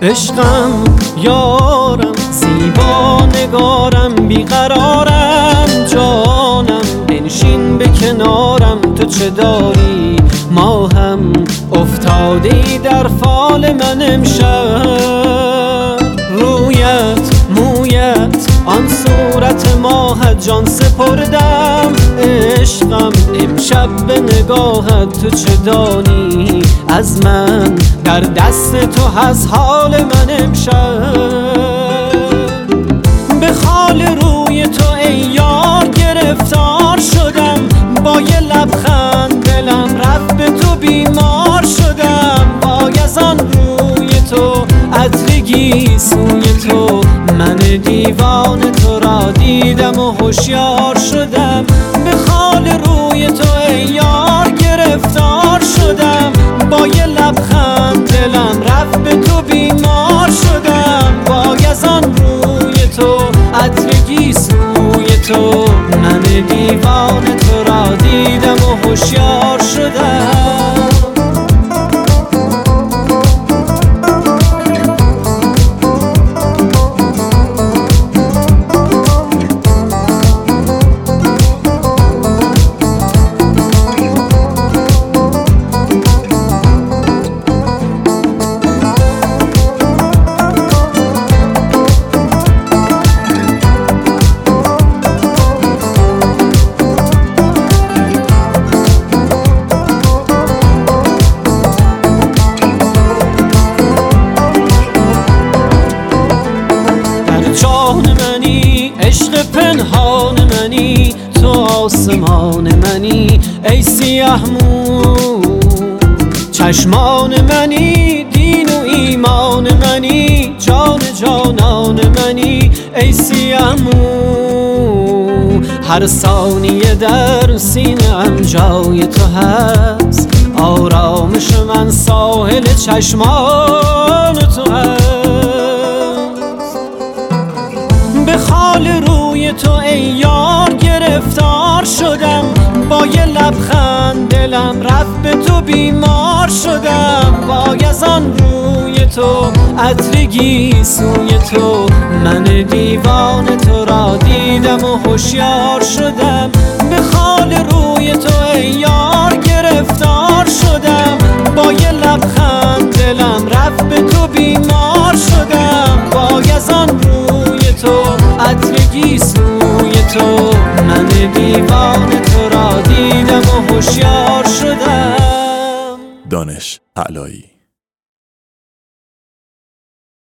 عشقم یارم، زیبا نگارم، بیقرارم جانم، بنشین به کنارم. تو چه داری؟ ما هم افتادی در فال من امشب. رویت مویت آن صورت ماهت جان سپردم. عشقم امشب به نگاهت. تو چه دانی از من؟ در دست تو هست حال من امشب. به خال روی تو ای یار گرفتار شدم، با یه لبخند دلم رفت به تو بیمار شدم. وای از آن روی تو عطرگی سوی تو، من دیوانه تو را دیدم و هوشیار شدم. به خال روی تو ای یار گرفتار شدم، با یه لبخند دلم رفت به تو بیمار شدم. وای از آن روی تو عطرگی سوی تو، من دیوانه تو را دیدم و هوشیار شدم. عشق پنهان منی، تو آسمان منی ای سیاه مو. چشمان منی دین و ایمان منی، جان جانان منی ای سیاه مو. هر ثانیه در سینه ام جای تو هست، آرامش من ساحل چشمان تو هست. به خال روی تو ای یار گرفتار شدم، با یه لبخند دلم رفت به تو بیمار شدم. وای از آن روی تو عطرگی سوی تو، من دیوانه تو را دیدم و هوشیار شدم. به خال روی تو ای یار گرفتار شدم، با یه لبخند دلم رفت به تو بیمار شدم. وای از آن روی تو عطرگی سوی تو، من دیوانه تو را دیدم و هوشیار شدم. دانش علایی.